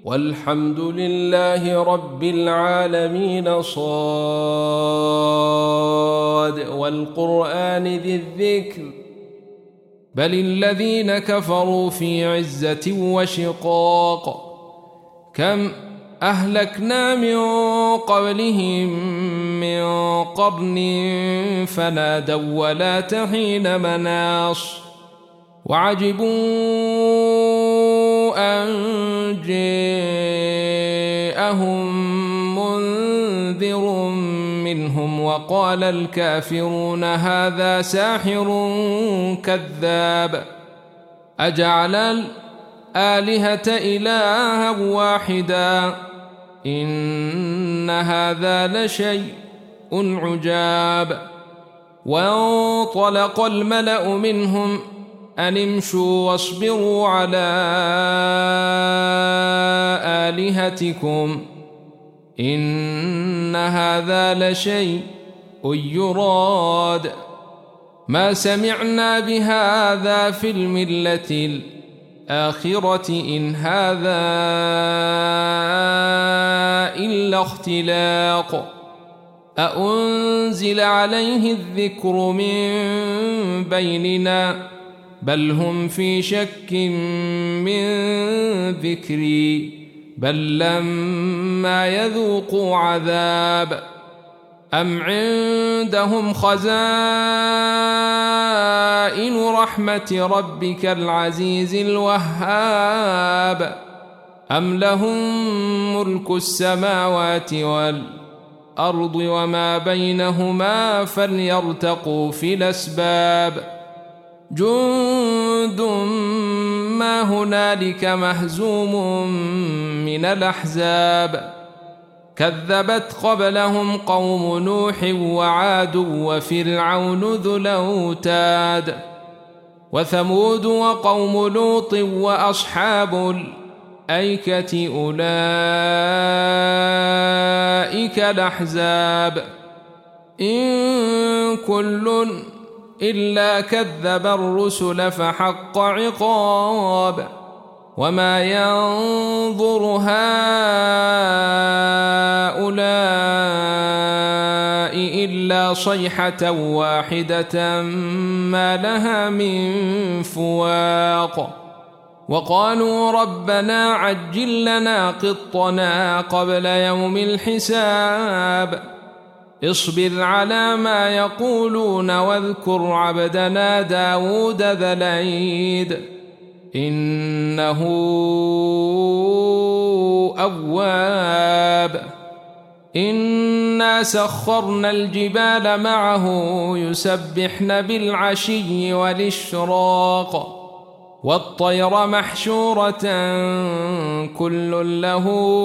والحمد لله رب العالمين. صاد والقرآن ذي الذكر بل الذين كفروا في عزة وشقاق. كم أهلكنا من قبلهم من قرن فنادوا ولا حين مناص وعجبوا أن جاءهم منذر منهم وقال الكافرون هذا ساحر كذاب أجعل الآلهة إلها واحدا إن هذا لشيء عجاب. وانطلق الملأ منهم أن امشوا واصبروا على آلهتكم إن هذا لشيء يراد ما سمعنا بهذا في الملة الآخرة إن هذا إلا اختلاق أأنزل عليه الذكر من بيننا بل هم في شك من ذكري بل لما يذوقوا عذاب أم عندهم خزائن رحمة ربك العزيز الوهاب أم لهم ملك السماوات والأرض وما بينهما فليرتقوا في الأسباب جند ما هنالك مهزوم من الأحزاب كذبت قبلهم قوم نوح وعاد وفرعون ذو الأوتاد وثمود وقوم لوط وأصحاب الأيكة أولئك الأحزاب إن كل إلا كذب الرسل فحق عقاب وما ينظر هؤلاء إلا صيحة واحدة ما لها من فواق وقالوا ربنا عجل لنا قطنا قبل يوم الحساب اصبر على ما يقولون واذكر عبدنا داود ذا الأيد إنه أواب إنا سخرنا الجبال معه يسبحن بالعشي والإشراق والطير محشورة كل له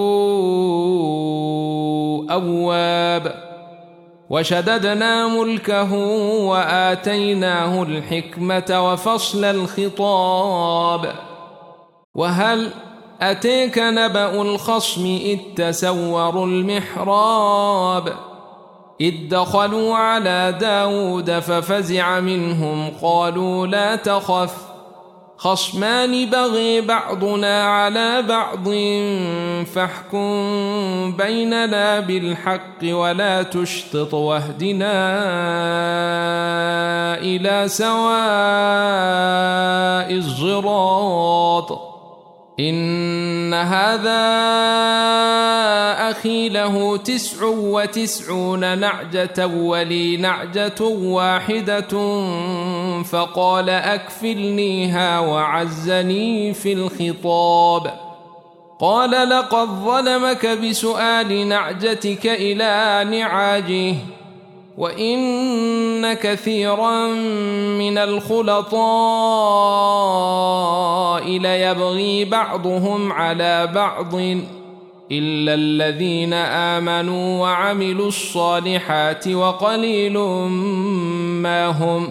أواب وشددنا ملكه وآتيناه الحكمة وفصل الخطاب وهل أتيك نبأ الخصم إذ تسوروا المحراب إذ دخلوا على داود ففزع منهم قالوا لا تخف خصمان بغي بعضنا على بعض فاحكم بيننا بالحق ولا تشطط واهدنا إلى سواء الصراط إن هذا أخي له 99 نعجة ولي نعجة واحدة فقال أكفلنيها وعزني في الخطاب قال لقد ظلمك بسؤال نعجتك إلى نعاجه وإن كثيرا من الخلطاء ليبغي بعضهم على بعض إلا الذين آمنوا وعملوا الصالحات وقليل ما هم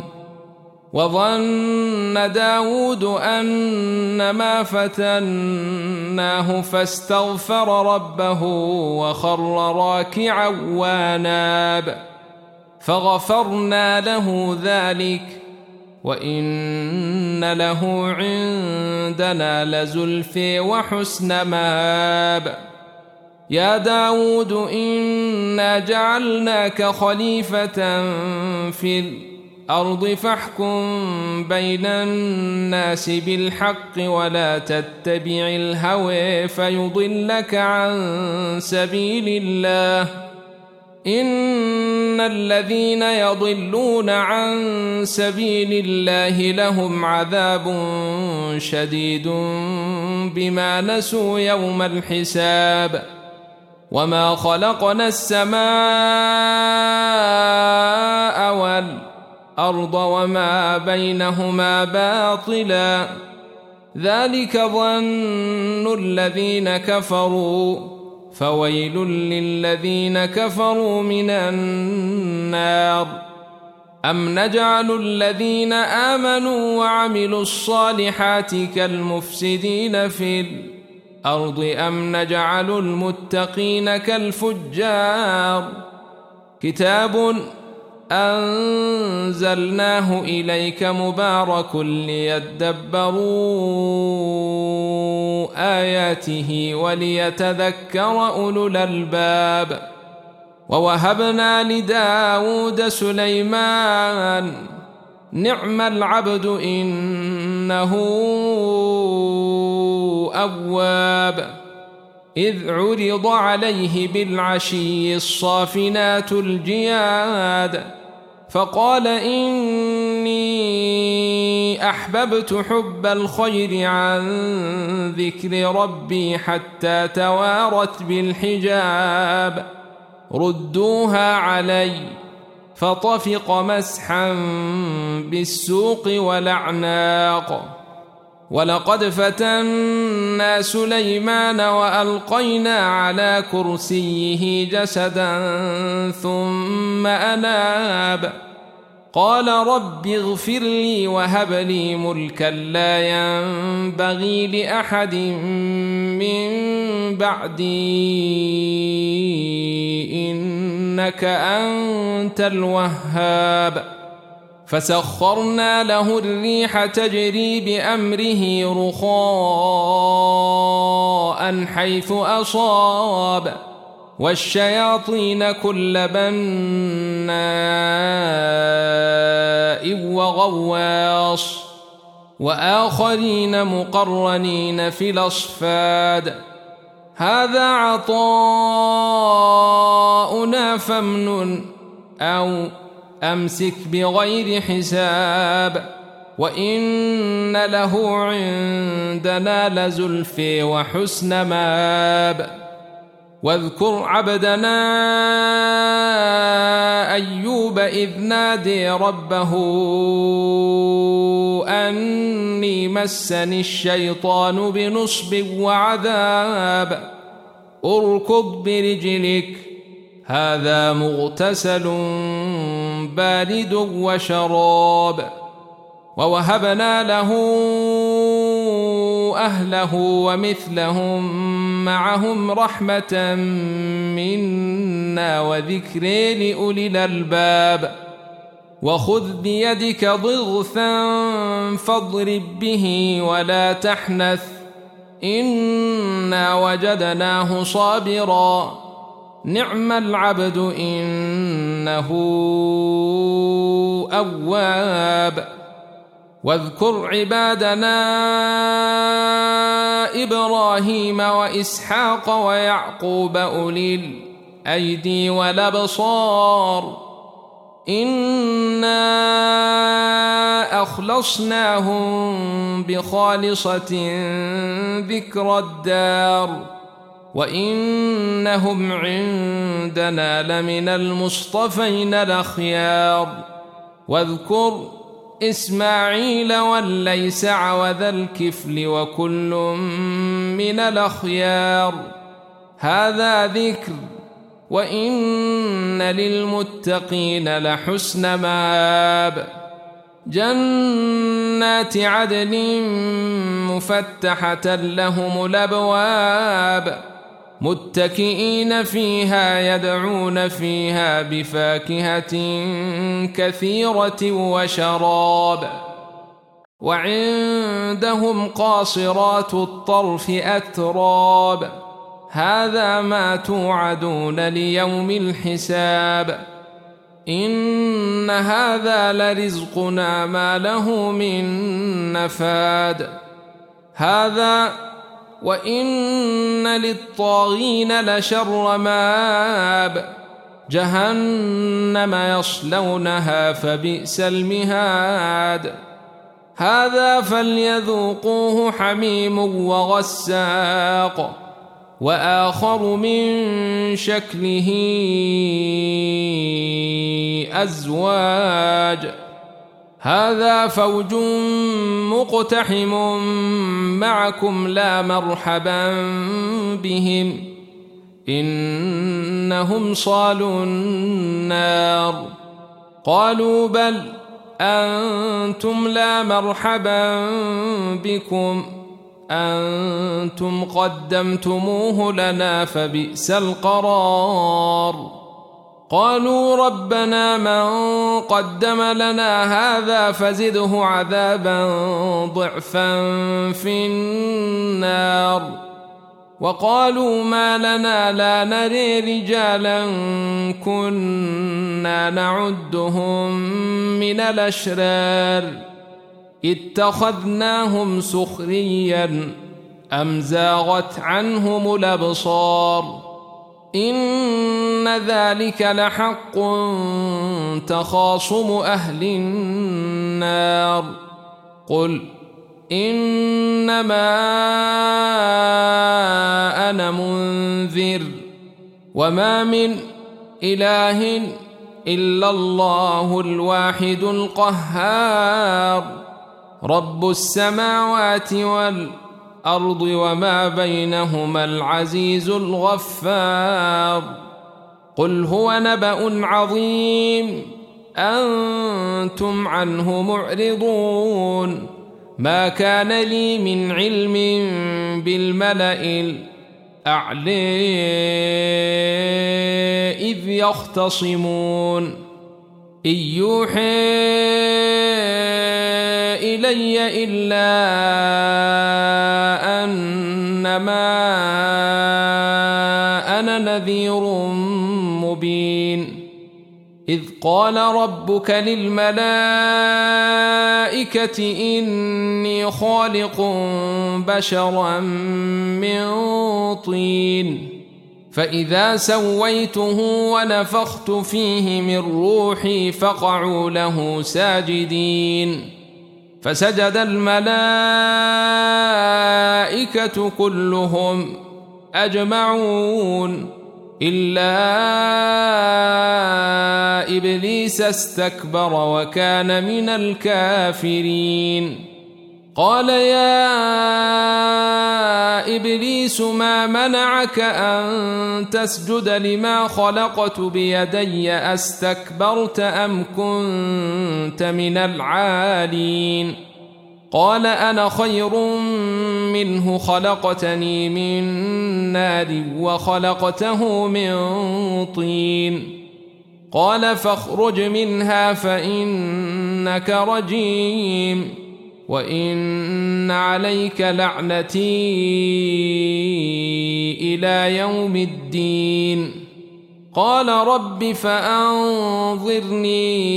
وظن داود أنما فتناه فاستغفر ربه وخر راكعا واناب فغفرنا له ذلك وإن له عندنا لزلفى وحسن مآب. يا داود إنا جعلناك خليفة في الأرض فاحكم بين الناس بالحق ولا تتبع الهوى فيضلك عن سبيل الله. إن الذين يضلون عن سبيل الله لهم عذاب شديد بما نسوا يوم الحساب. وما خلقنا السماء والأرض وما بينهما باطلا ذلك ظن الذين كفروا فويل للذين كفروا من النار. أم نجعل الذين آمنوا وعملوا الصالحات كالمفسدين في الأرض أم نجعل المتقين كالفجار. كتاب أنزلناه إليك مبارك ليدبروا آياته وليتذكر أولو الألباب. ووهبنا لداود سليمان نعم العبد إنه أواب. إذ عرض عليه بالعشي الصافنات الجياد فقال إني أحببت حب الخير عن ذكر ربي حتى توارت بالحجاب. ردوها علي فطفق مسحا بالسوق والأعناق. ولقد فتنا سليمان وألقينا على كرسيه جسدا ثم أناب قال رب اغفر لي وهب لي ملكا لا ينبغي لأحد من بعدي إنك أنت الوهاب. فسخرنا له الريح تجري بأمره رخاء حيث أصاب والشياطين كل بناء وغواص وآخرين مقرنين في الأصفاد. هذا عطاؤنا فامنن أو أمسك بغير حساب. وإن له عندنا لزلفى وحسن مآب. واذكر عبدنا أيوب إذ نادي ربه أني مسني الشيطان بنصب وعذاب. اركض برجلك هذا مغتسل بارد وشراب. ووهبنا له أهله ومثلهم معهم رحمة منا وذكر لأولي الألباب. وخذ بيدك ضغثا فاضرب به ولا تحنث إنا وجدناه صابرا نعم العبد إنه أواب. واذكر عبادنا إبراهيم وإسحاق ويعقوب أولي الأيدي والأبصار إنا أخلصناهم بخالصة ذكر الدار وإنهم عندنا لمن المصطفين الأخيار. واذكر إسماعيل واليسع وذا الكفل وكل من الأخيار. هذا ذكر وإن للمتقين لحسن مآب. جنات عدن مفتحة لهم الأبواب متكئين فيها يدعون فيها بفاكهة كثيرة وشراب. وعندهم قاصرات الطرف أتراب هذا ما توعدون ليوم الحساب إن هذا لرزقنا ما له من نفاد هذا وإن للطاغين لشر مآب جهنم يصلونها فبئس المهاد هذا فليذوقوه حميم وغساق وآخر من شكله أزواج هذا فوج مقتحم معكم لا مرحبا بهم إنهم صالوا النار قالوا بل أنتم لا مرحبا بكم أنتم قدمتموه لنا فبئس القرار قالوا ربنا من قدم لنا هذا فزده عذابا ضعفا في النار وقالوا ما لنا لا نري رجالا كنا نعدهم من الأشرار اتخذناهم سخريا أم زاغت عنهم الأبصار إن ذلك لحق تخاصم أهل النار قل إنما أنا منذر وما من إله إلا الله الواحد القهار رب السماوات والأرض وما بينهما العزيز الغفار قل هو نبأ عظيم أنتم عنه معرضون ما كان لي من علم بالملأ الأعلى إذ يختصمون إن يوحي إلي إلا أنما أنا نذير مبين إذ قال ربك للملائكة إني خالق بشرا من طين فإذا سويته ونفخت فيه من روحي فقعوا له ساجدين فسجد الملائكة كلهم أجمعون إلا إبليس استكبر وكان من الكافرين قال يا إبليس ما منعك أن تسجد لما خلقت بيدي أستكبرت أم كنت من العالين قال أنا خير منه خلقتني من نار وخلقته من طين قال فاخرج منها فإنك رجيم وإن عليك لعنتي إلى يوم الدين قال رب فأنظرني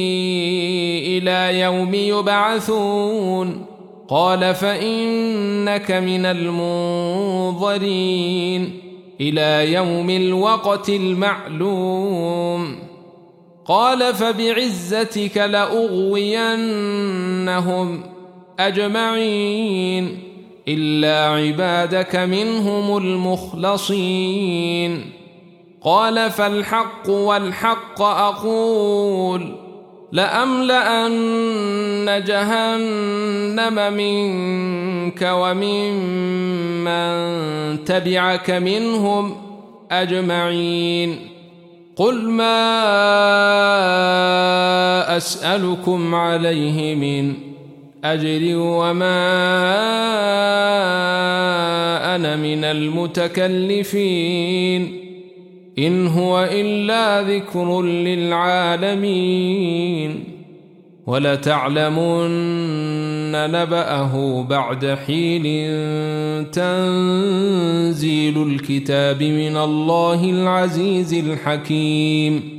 إلى يوم يبعثون قال فإنك من المنظرين إلى يوم الوقت المعلوم قال فبعزتك لأغوينهم أجمعين إلا عبادك منهم المخلصين قال فالحق والحق أقول لأملأن جهنم منك وممن تبعك منهم أجمعين قل ما أسألكم عليه من أجر وما أنا من المتكلفين إن هو إلا ذكر للعالمين ولتعلمن نبأه بعد حين تنزيل الكتاب من الله العزيز الحكيم